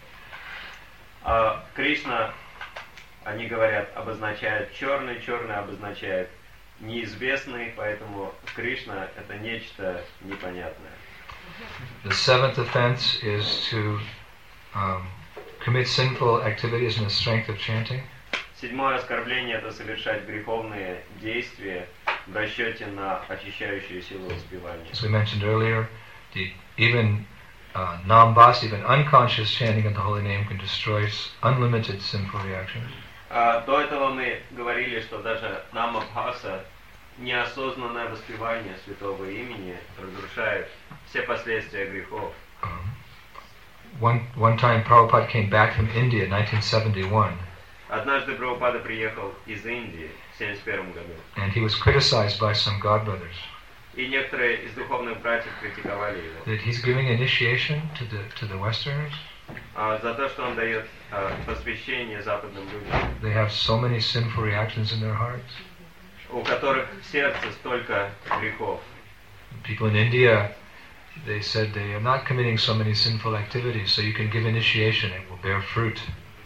Speaker 1: А Кришна, они говорят, обозначает черный, черный обозначает неизвестный, поэтому Кришна это нечто непонятное.
Speaker 2: The seventh offense is to um, commit sinful activities in the strength of chanting.
Speaker 1: Седьмое оскорбление – это совершать греховные действия в расчете на очищающую силу воспевания.
Speaker 2: As we mentioned earlier, the, even uh, nambhas, even unconscious chanting of the holy name can destroy unlimited sinful reactions.
Speaker 1: А, до этого мы говорили, что даже намабхаса, неосознанное воспевание святого имени, разрушает все последствия грехов.
Speaker 2: Um, one, one time Prabhupada came back from India in nineteen seventy-one.
Speaker 1: Однажды Прабхупада приехал из Индии в семьдесят первом году.
Speaker 2: And he was criticized by some godbrothers.
Speaker 1: И некоторые из духовных братьев критиковали его.
Speaker 2: That he's giving initiation to the to the Westerners.
Speaker 1: А, за то, что он дает а, посвящение западным людям.
Speaker 2: They have so many sinful reactions in their hearts.
Speaker 1: У которых в сердце столько грехов.
Speaker 2: People in India, they said they are not committing so many sinful activities, so you can give initiation, it will bear fruit.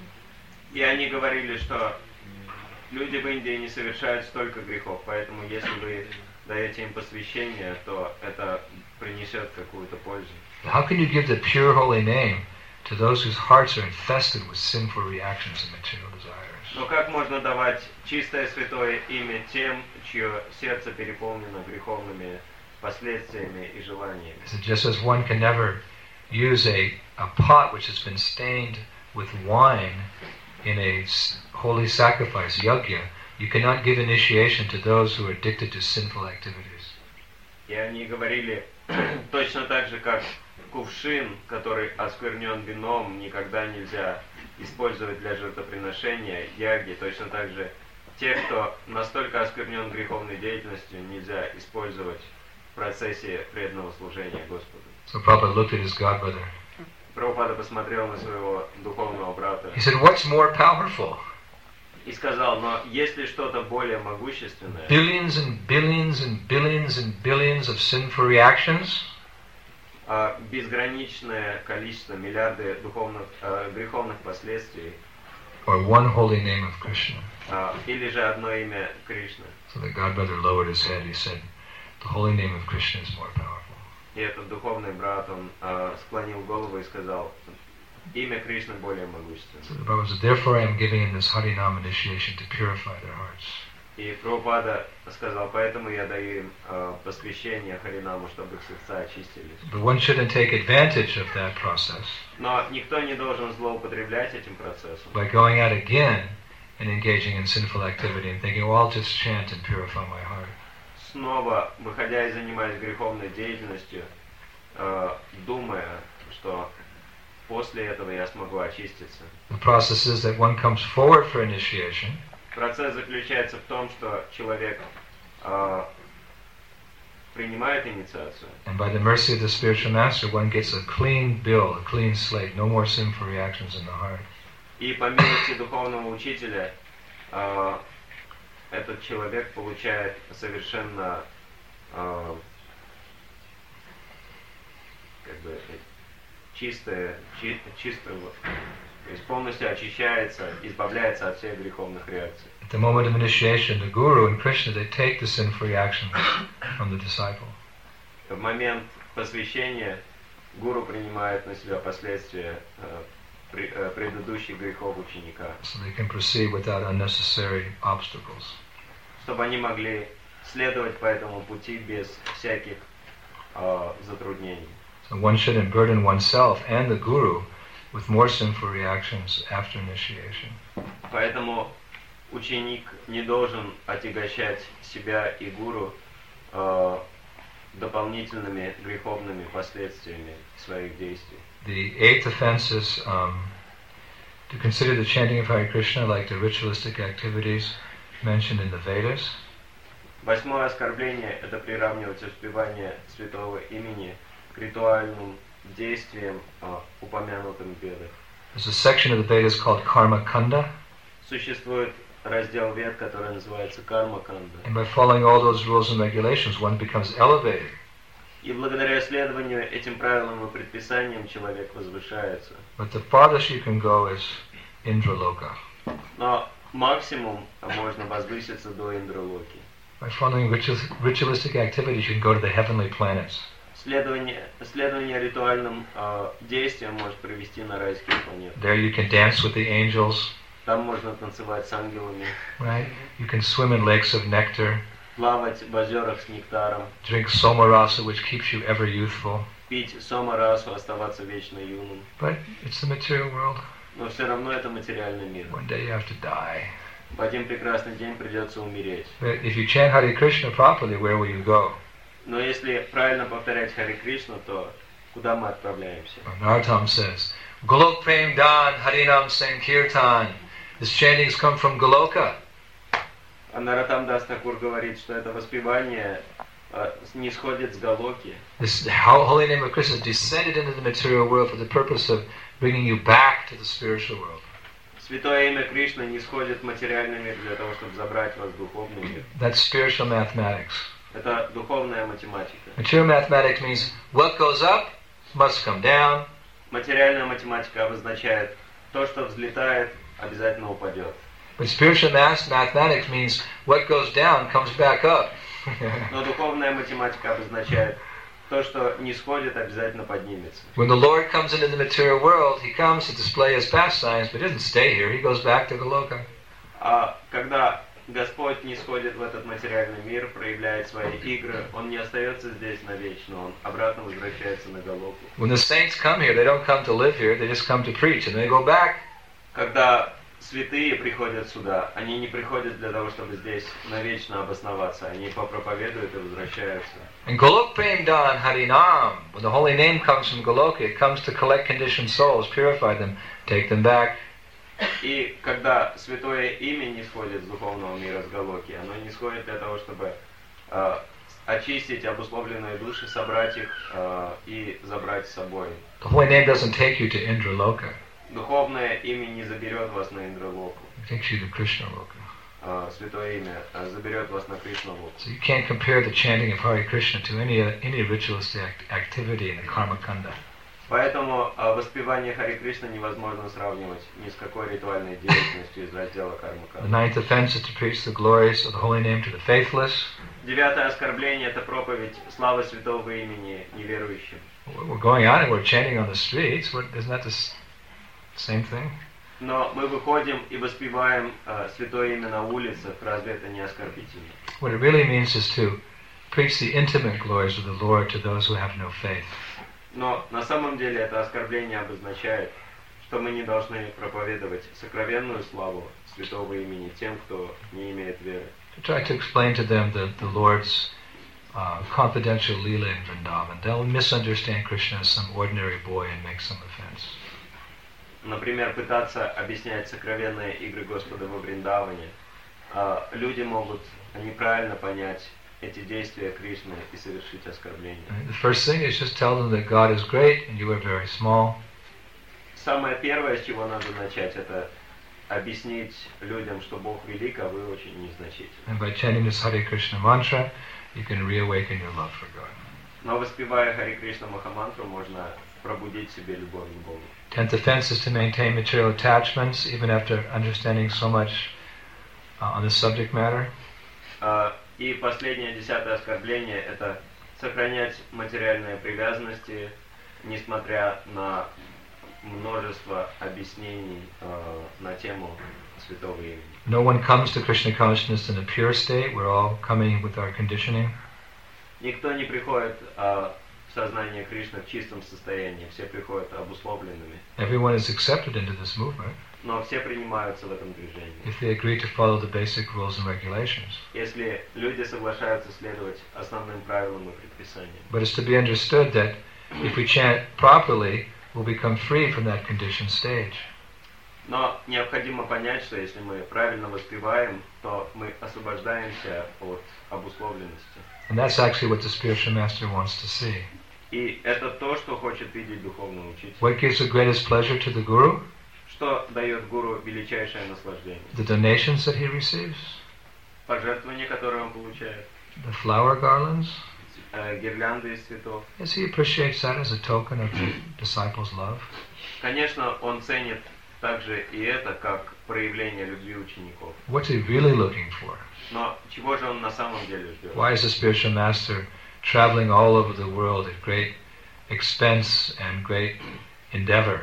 Speaker 1: И они говорили, что люди в Индии не совершают столько грехов, поэтому если вы даете им посвящение, то это принесет какую-то пользу.
Speaker 2: How can you give the pure holy name to those whose hearts are infested with sinful reactions and material desires?
Speaker 1: Но как можно давать чистое святое имя тем, чье сердце переполнено греховными последствиями и желаниями?
Speaker 2: So just as one can never use a, a pot which has been stained with wine in a holy sacrifice, yajna, you cannot give initiation to those who are addicted to sinful activities.
Speaker 1: И они говорили, точно так же, как кувшин, который осквернен вином, никогда нельзя использовать для жертвоприношения, яги, точно так же те, кто настолько осквернен греховной деятельностью, нельзя использовать в процессе преданного служения Господу.
Speaker 2: So Prabhupada looked at his godbrother.
Speaker 1: Прабхупада посмотрел на своего духовного брата.
Speaker 2: He said, "What's more powerful?
Speaker 1: И сказал, но есть ли что-то более могущественное?
Speaker 2: Billions and billions and billions and billions of sinful reactions?
Speaker 1: А безграничное количество, миллиарды духовных, э, греховных последствий?
Speaker 2: Or one holy name of Krishna?"
Speaker 1: А, или же одно имя Кришны?
Speaker 2: So the godbrother lowered his head. He said, "The holy name of Krishna is more powerful."
Speaker 1: И этот духовный брат, он э, склонил голову и сказал, имя Кришны более могущественное.
Speaker 2: So the Prabhupada said, "Therefore I am giving him this Harinam initiation to purify their hearts."
Speaker 1: И Прабхупада сказал, поэтому я даю им э, посвящение Харинаму, чтобы их сердца очистились.
Speaker 2: But one shouldn't take advantage of that process
Speaker 1: Но никто не должен злоупотреблять этим процессом.
Speaker 2: by going out again and engaging in sinful activity and thinking, "Well, I'll just chant and purify my heart."
Speaker 1: Снова, выходя и занимаясь греховной деятельностью, э, думая, что после этого я смогу очиститься.
Speaker 2: The process is that one comes forward for initiation.
Speaker 1: Процесс заключается в том, что человек э, принимает инициацию.
Speaker 2: And by the mercy of the spiritual master, one gets a clean bill, a clean slate, no more sinful reactions in the heart.
Speaker 1: И по милости духовного учителя э, этот человек получает совершенно э, как бы чистое, чи, чистое, то есть полностью очищается, избавляется от всех греховных реакций.
Speaker 2: At the moment of initiation, the Guru and Krishna, they take the sinful reactions from the disciple.
Speaker 1: В момент посвящения гуру принимает на себя последствия э, при, э, предыдущих грехов ученика.
Speaker 2: So they can proceed without unnecessary obstacles.
Speaker 1: Чтобы они могли следовать по этому пути без всяких э, затруднений.
Speaker 2: So one shouldn't burden oneself and the Guru with more sinful reactions after initiation.
Speaker 1: Поэтому ученик не должен отягощать себя и гуру э, дополнительными греховными последствиями своих действий.
Speaker 2: The eighth offense is um, to consider the chanting of Hare Krishna like the ritualistic activities mentioned in the Vedas.
Speaker 1: Восьмое оскорбление – это приравнивать воспевание святого имени к ритуальным действиям, э, упомянутым в Ведах.
Speaker 2: There's a section of the Vedas called Karma Kanda,
Speaker 1: Существует раздел Вед, который называется Карма Канда.
Speaker 2: and by following all those rules and regulations, one becomes elevated.
Speaker 1: И благодаря следованию этим правилам и предписаниям человек возвышается.
Speaker 2: But the farthest you can go is Indraloka.
Speaker 1: Но максимум можно возвыситься до Индралоки.
Speaker 2: By following ritual, ritualistic activities, you can go to the heavenly planets.
Speaker 1: Следование, следование ритуальным э, действиям может привести на райские планеты.
Speaker 2: There you can dance with the angels,
Speaker 1: Там можно танцевать с ангелами,
Speaker 2: right? You can swim in lakes of nectar,
Speaker 1: плавать в озерах с нектаром,
Speaker 2: drink somarasa, which keeps you ever youthful.
Speaker 1: пить сомарасу, оставаться вечно юным.
Speaker 2: But it's the material world.
Speaker 1: Но все равно это материальный мир.
Speaker 2: One day you have to die.
Speaker 1: В один прекрасный день придется умереть.
Speaker 2: But if you chant Hare Krishna properly, where will you go?
Speaker 1: Но если правильно повторять Харе Кришну, то куда мы отправляемся?
Speaker 2: Narottam says, Golok Prem Dan Harinam Sankirtan. This chantings come from Goloka.
Speaker 1: А Нароттам Дас Такур говорит, что это воспевание э, не сходит с Галоки.
Speaker 2: This holy name of Krishna is descended into the material world for the purpose of bringing you back to the spiritual world.
Speaker 1: Святое имя Кришны не сходит в материальный мир для того, чтобы забрать вас в духовный мир.
Speaker 2: That's spiritual mathematics.
Speaker 1: Это духовная математика.
Speaker 2: Material mathematics means what goes up must come down.
Speaker 1: Материальная математика обозначает то, что взлетает, обязательно упадет.
Speaker 2: But spiritual math- mathematics means what goes down comes back up.
Speaker 1: Но духовная математика обозначает то, что не сходит, обязательно поднимется.
Speaker 2: When the Lord comes into the material world, He comes to display His pastimes, but He doesn't stay here. He goes back to Goloka.
Speaker 1: А когда Господь не сходит в этот материальный мир, проявляет свои игры, Он не остается здесь навечно, Он обратно возвращается на Галоку.
Speaker 2: When the saints come here, they don't come to live here, they just come to preach, and they go back.
Speaker 1: Когда святые приходят сюда, они не приходят для того, чтобы здесь навечно обосноваться, они попроповедуют и возвращаются.
Speaker 2: And Golok Prem Dan Harinam, when the holy name comes from Goloka, it comes to collect conditioned souls, purify them, take them back.
Speaker 1: И когда святое имя не сходит с духовного мира, с Галоки, оно не сходит для того, чтобы э, очистить обусловленные души, собрать их э, и забрать с собой.
Speaker 2: The holy name doesn't take you to Indraloka.
Speaker 1: Духовное имя не заберет вас на Индралоку.
Speaker 2: It takes you to Krishnaloka.
Speaker 1: Э, святое имя э, заберет вас на Кришналоку.
Speaker 2: So you can't compare the chanting of Hare Krishna to any uh, any ritualistic act- activity in the Karma Kanda.
Speaker 1: Поэтому э, воспевание Харе Кришны невозможно сравнивать ни с какой ритуальной деятельностью из раздела Карма
Speaker 2: The
Speaker 1: Канда.
Speaker 2: ninth offense is to preach the glories of the holy name to the faithless.
Speaker 1: Девятое оскорбление – это проповедь славы святого имени неверующим.
Speaker 2: We're going out and we're chanting on the streets. What, isn't that the s- same thing?
Speaker 1: Но мы выходим и воспеваем э, святое имя на улицах, разве это не оскорбительно?
Speaker 2: What it really means is to preach the intimate glories of the Lord to those who have no faith.
Speaker 1: Но на самом деле это оскорбление обозначает, что мы не должны проповедовать сокровенную славу святого имени тем, кто не имеет веры.
Speaker 2: To try to explain to them the, the Lord's uh, confidential Leela in Vrindavan. They'll misunderstand Krishna as some ordinary boy and make some offense.
Speaker 1: Например, пытаться объяснять сокровенные игры Господа во Вриндаване. А люди могут неправильно понять эти действия Кришны и совершить оскорбление.
Speaker 2: The first thing is just tell them that God is great and you are very small.
Speaker 1: Самое первое, с чего надо начать, это объяснить людям, что Бог велик, а вы очень незначительны.
Speaker 2: And by chanting this Hare Krishna mantra, you can reawaken your love for God.
Speaker 1: Но воспевая Харе Кришна Махамантру, можно пробудить в себе любовь к Богу.
Speaker 2: Tenth offense is to maintain material attachments even after understanding so much uh, on the subject matter.
Speaker 1: А, И последнее, десятое оскорбление – это сохранять материальные привязанности, несмотря на множество объяснений э, на тему святого имени.
Speaker 2: No one comes to Krishna consciousness in a pure state. We're all coming with our conditioning.
Speaker 1: Никто не приходит э, в в сознание Кришны в чистом состоянии, все приходят обусловленными.
Speaker 2: Everyone is accepted into this movement
Speaker 1: Но все принимаются в этом движении.
Speaker 2: if they agree to follow the basic rules and regulations.
Speaker 1: Если люди соглашаются следовать основным правилам и предписаниям.
Speaker 2: But it's to be understood that if we chant properly, we'll become free from that conditioned stage.
Speaker 1: Но необходимо понять, что если мы правильно воспеваем, то мы освобождаемся от обусловленности.
Speaker 2: And that's actually what the spiritual master wants to see.
Speaker 1: И это то, что хочет видеть духовный учитель.
Speaker 2: What gives the greatest pleasure to the guru?
Speaker 1: Что дает гуру величайшее наслаждение?
Speaker 2: The donations that he receives,
Speaker 1: Пожертвования, которые он получает,
Speaker 2: the flower garlands.
Speaker 1: э, гирлянды из цветов.
Speaker 2: Yes, he appreciates that as a token of the disciples' love.
Speaker 1: Конечно, он ценит также и это как проявление любви учеников.
Speaker 2: What's he really looking for?
Speaker 1: Но чего же он на самом деле ждет?
Speaker 2: Why is the spiritual master traveling all over the world at great expense and great endeavor?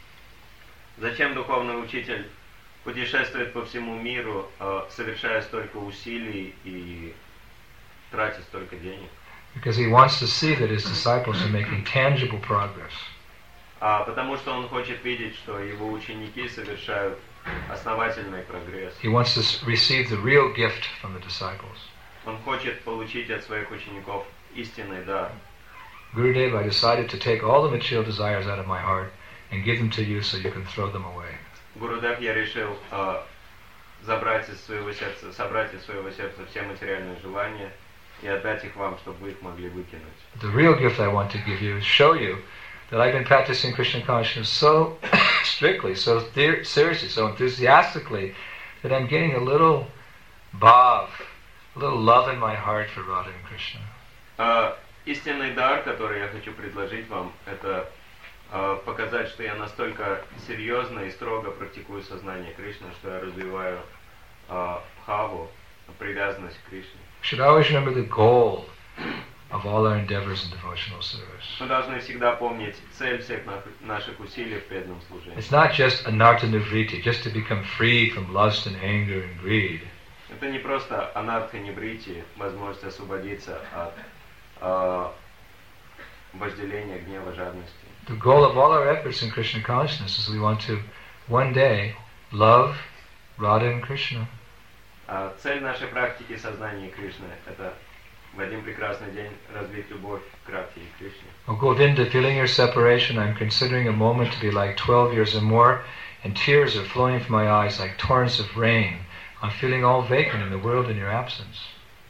Speaker 1: Зачем духовный учитель путешествует по всему миру, э, совершая столько усилий и тратя столько денег?
Speaker 2: Because he wants to see that his disciples are making tangible progress.
Speaker 1: А потому что он хочет видеть, что его ученики совершают основательный прогресс.
Speaker 2: He wants to s- receive the real gift from the disciples.
Speaker 1: Он хочет получить от своих учеников истинный дар.
Speaker 2: Gurudev, I decided to take all the material desires out of my heart and give them to you so you can throw them away.
Speaker 1: Гурудев, я решил э, забрать из своего сердца, собрать из своего сердца все материальные желания и отдать их вам, чтобы вы их могли выкинуть.
Speaker 2: The real gift I want to give you is show you that I've been practicing Krishna consciousness so strictly, so ther- seriously, so enthusiastically, that I'm getting a little bhav, a little love in my heart for Radha and Krishna.
Speaker 1: Э, истинный дар, который я хочу предложить вам, это э, показать, что я настолько серьезно и строго практикую сознание Кришны, что я развиваю э, бхаву, привязанность к Кришне.
Speaker 2: We should always remember the goal of all our endeavors in devotional service.
Speaker 1: Мы должны всегда помнить цель всех нах- наших усилий в преданном служении.
Speaker 2: It's not just anartha nivriti, just to become free from lust and anger and greed.
Speaker 1: Это не просто анартха нибрити, возможность освободиться от э, вожделения, гнева, жадности.
Speaker 2: The goal of all our efforts in Krishna consciousness is we want to one day love Radha and Krishna.
Speaker 1: А цель нашей практики сознания Кришны – это в один прекрасный день развить любовь к Радхе и Кришне.
Speaker 2: O Govinda, feeling your separation, I'm considering a moment to be like twelve years or more, and tears are flowing from my eyes like torrents of rain. I'm feeling all vacant in the world in your absence.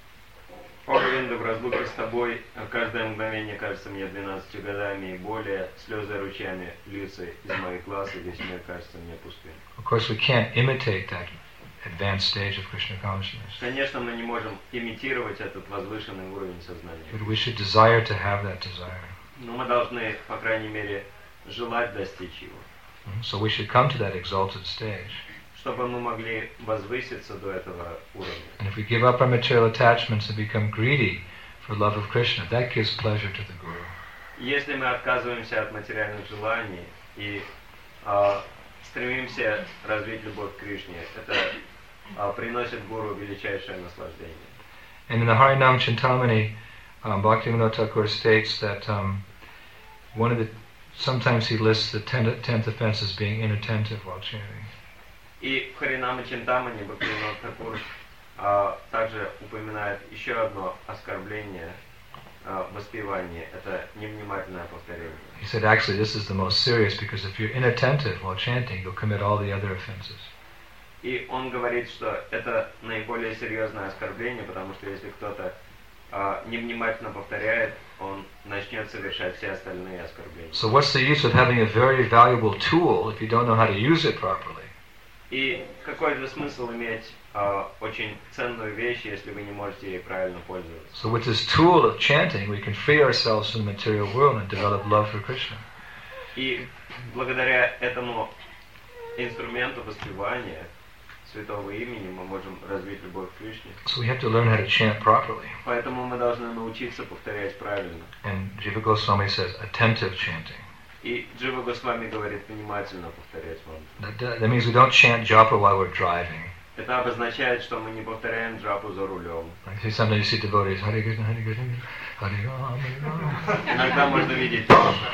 Speaker 1: О Говинда, в разлуке с тобой каждое мгновение кажется мне двенадцатью годами и более, слезы ручьями льются из моих глаз, и весь мир кажется мне пустым.
Speaker 2: Of course, we can't imitate that advanced stage of Krishna consciousness,
Speaker 1: Конечно, мы не можем имитировать этот возвышенный уровень сознания,
Speaker 2: but we should desire to have that desire.
Speaker 1: но мы должны, по крайней мере, желать достичь его,
Speaker 2: So we should come to that exalted stage.
Speaker 1: чтобы мы могли возвыситься до этого уровня.
Speaker 2: And if we give up our material attachments and become greedy for love of Krishna, that gives pleasure to the Guru.
Speaker 1: Если мы отказываемся от материальных желаний и а, стремимся развить любовь к Кришне, это а, приносит гуру величайшее наслаждение.
Speaker 2: And in the Harinam Chintamani, um, Bhaktivinoda Thakur states that um, one of the, sometimes he lists the ten, tenth offense as being inattentive while chanting.
Speaker 1: И в Харинама Чинтамани Бхактивинод Тхакур а, также упоминает еще одно оскорбление а, воспевания. Это невнимательное повторение.
Speaker 2: He said actually this is the most serious because if you're inattentive while chanting, you'll commit all the other offenses.
Speaker 1: И он говорит, что это наиболее серьезное оскорбление, потому что если кто-то а, невнимательно повторяет, он начнет совершать все остальные оскорбления.
Speaker 2: So what's the use of having a very valuable tool if you don't know how to use it properly?
Speaker 1: И какой же смысл иметь а, очень ценную вещь, если вы не можете ей правильно пользоваться?
Speaker 2: So with this tool of chanting, we can free ourselves from the material world and develop love for Krishna.
Speaker 1: И благодаря этому инструменту воспевания святого имени мы можем развить любовь к Кришне.
Speaker 2: So we have to learn how to chant properly.
Speaker 1: Поэтому мы должны научиться повторять правильно.
Speaker 2: And Jiva Goswami says attentive chanting.
Speaker 1: И Джива Госвами говорит внимательно повторять мантру.
Speaker 2: That, that means we don't chant japa while we're driving.
Speaker 1: Это обозначает, что мы не повторяем джапу за рулем.
Speaker 2: Like, sometimes you see devotees, Hare Krishna, Hare Krishna, Hare Ram, Hare Ram.
Speaker 1: Иногда можно видеть.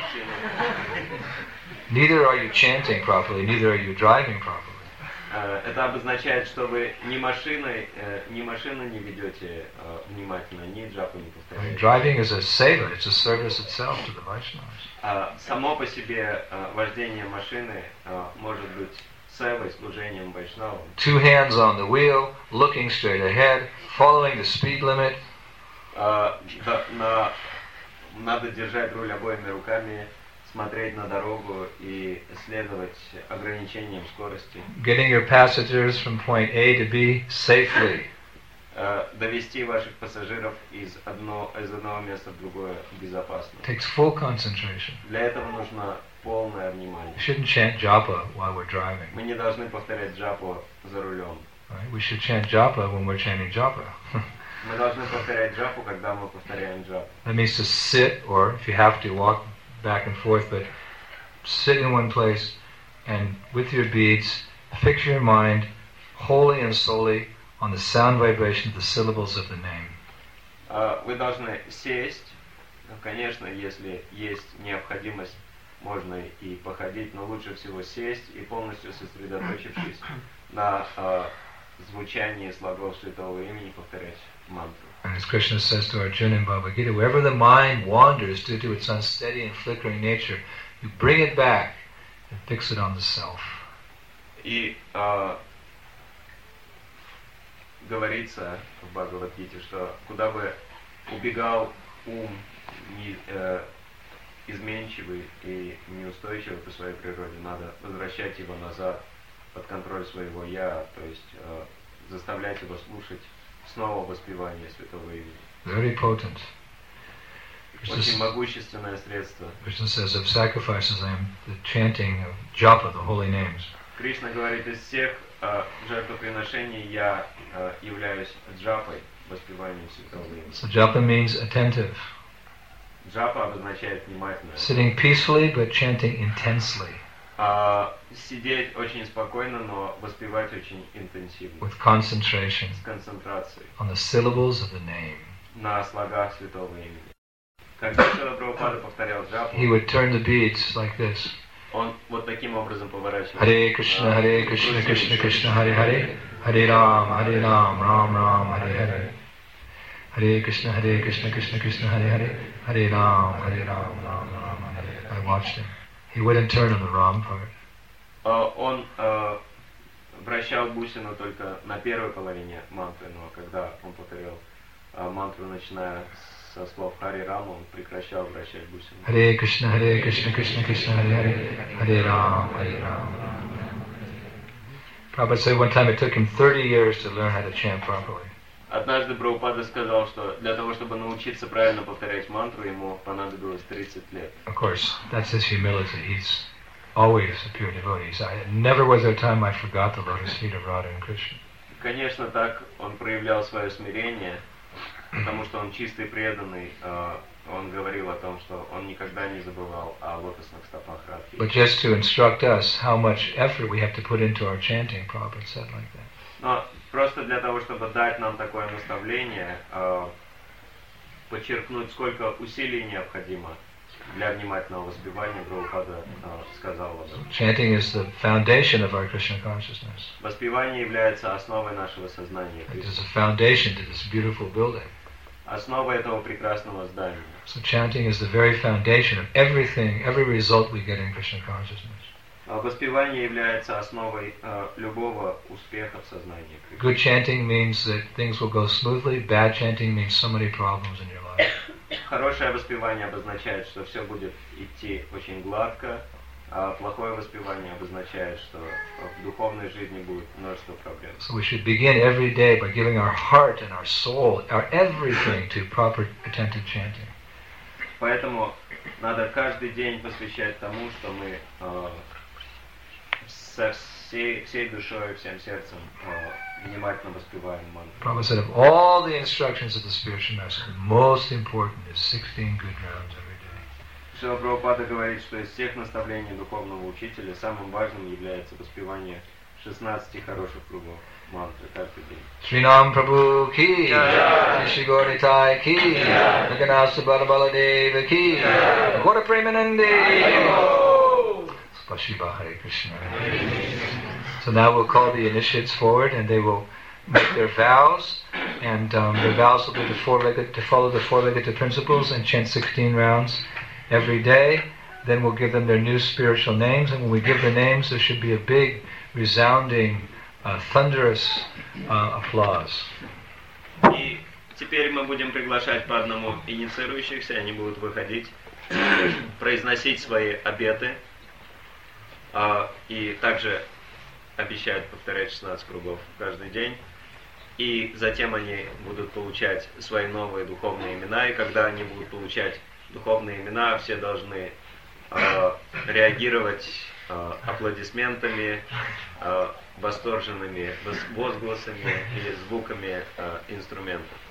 Speaker 2: Neither are you chanting properly, neither are you driving properly.
Speaker 1: Это обозначает, что вы ни машиной, ни машину не ведете внимательно, ни джапу не повторяете.
Speaker 2: Driving is a seva, it's a service itself to the Vaishnavas.
Speaker 1: Само по себе вождение машины может быть севой, служением вайшнавам.
Speaker 2: Two hands on the wheel, looking straight ahead, following the speed limit.
Speaker 1: Надо держать руль обоими руками, смотреть на дорогу и следовать ограничениям скорости.
Speaker 2: Getting your passengers from point A to B safely.
Speaker 1: Довести ваших пассажиров из, одно, из одного места в другое безопасно.
Speaker 2: Takes full concentration.
Speaker 1: Для этого нужно полное внимание.
Speaker 2: We shouldn't chant japa while we're driving.
Speaker 1: Мы не должны повторять джапу за рулем.
Speaker 2: Right? We should chant japa when we're chanting japa.
Speaker 1: Мы должны повторять джапу, когда мы повторяем джапу.
Speaker 2: That means to sit, or if you have to, walk back and forth, but sit in one place and with your beads, fix your mind wholly and solely on the sound vibration of the syllables of the name.
Speaker 1: Вы должны сесть. Конечно, если есть необходимость, можно и походить, но лучше всего сесть и полностью сосредоточившись на звучании слогов Святого Имени повторять мантру.
Speaker 2: And as Krishna says to Arjuna in Bhagavad Gita, wherever the mind wanders due to its unsteady and flickering nature, you bring it back and fix it on the self.
Speaker 1: И uh, говорится в Бхагавад-гите, что куда бы убегал ум не, uh, изменчивый и неустойчивый по своей природе, надо возвращать его назад под контроль своего «я», то есть uh, заставлять его слушать снова воспевание Святого Имени.
Speaker 2: Very potent.
Speaker 1: Очень могущественное средство.
Speaker 2: Krishna says, of sacrifices I am the chanting of japa, the holy names.
Speaker 1: Кришна говорит, из всех uh, жертвоприношений я uh, являюсь джапой, воспеванием Святого Имени.
Speaker 2: So japa means attentive.
Speaker 1: Джапа обозначает внимательно.
Speaker 2: Sitting peacefully but chanting intensely.
Speaker 1: Uh, сидеть очень спокойно, но воспевать очень интенсивно.
Speaker 2: With concentration.
Speaker 1: С концентрацией.
Speaker 2: On the syllables of the name.
Speaker 1: На слогах Святого Имени. Когда Шрила Прабхупада повторял джапу,
Speaker 2: he would turn the beads like this.
Speaker 1: Он вот таким образом поворачивал.
Speaker 2: Hare Krishna, Hare Krishna, Krishna Krishna, Hare Hare, Hare Ram, Hare Ram, Ram Ram, Hare Hare. Hare Krishna, Hare Krishna, Krishna Krishna, Hare Hare, Hare Ram, Hare Ram, Ram Ram, Hare Hare. I watched him. He wouldn't turn on the Ram part.
Speaker 1: Uh, он uh, вращал бусину только на первой половине мантры, но когда он повторял uh, мантру, начиная со слов Хари Рама, он прекращал вращать бусину.
Speaker 2: Hare Krishna, Hare Krishna, Krishna Krishna, Hare Hare, Hare Ram, Hare Ram. Prabhupada said one time it took him thirty years to learn how to chant properly.
Speaker 1: Однажды Прабхупада сказал, что для того, чтобы научиться правильно повторять мантру, ему понадобилось тридцать лет.
Speaker 2: Of course, that's his humility. He's always a pure devotee. So I, never was there a time I forgot the lotus feet of Radha and Krishna.
Speaker 1: Конечно, так он проявлял свое смирение, потому что он чистый преданный. Он говорил о том, что он никогда не забывал о лотосных стопах Радхи.
Speaker 2: But just to instruct us how much effort we have to put into our chanting, Prabhupada said like that.
Speaker 1: Но просто для того, чтобы дать нам такое наставление, э, подчеркнуть, сколько усилий необходимо для внимательного воспевания, Прабхупада э, сказал об этом.
Speaker 2: Chanting is the foundation of our Krishna consciousness.
Speaker 1: Воспевание является основой нашего сознания.
Speaker 2: It is a foundation to this beautiful building.
Speaker 1: Основа этого прекрасного здания.
Speaker 2: So chanting is the very foundation of everything, every result we get in Krishna consciousness.
Speaker 1: Воспевание является основой uh, любого успеха в сознании.
Speaker 2: Good chanting means that things will go smoothly. Bad chanting means so many problems in your life.
Speaker 1: Хорошее воспевание обозначает, что все будет идти очень гладко, а плохое воспевание обозначает, что в духовной жизни будет множество проблем.
Speaker 2: So we should begin every day by giving our heart and our soul, our everything to proper attentive chanting.
Speaker 1: Поэтому надо каждый день посвящать тому, что мы uh, со всей, всей душой, всем сердцем uh, внимательно воспеваем мантру.
Speaker 2: Prabhupada said of all the instructions of the spiritual master, the most important is sixteen good rounds every day.
Speaker 1: Шрила Прабхупада говорит, что из всех наставлений духовного учителя самым важным является воспевание шестнадцати хороших кругов мантры каждый день.
Speaker 2: Shri Ram Prabhu ki, Shri Gauritai ki, Naganasa Balabaladeva ki, Gaura Premanande. Spasiba Hare Krishna. So now we'll call the initiates forward and they will make their vows. And um, their vows will be the four-legged, to follow the four-legged principles and chant sixteen rounds every day. Then we'll give them their new spiritual names. And when we give the names, there should be a big, resounding, uh, thunderous uh, applause.
Speaker 1: И теперь мы будем приглашать по одному инициирующихся, они будут выходить, произносить свои обеты, а, и также обещают повторять шестнадцать кругов каждый день. И затем они будут получать свои новые духовные имена, и когда они будут получать духовные имена, все должны э, реагировать э, аплодисментами, э, восторженными возгласами и звуками э, инструментов.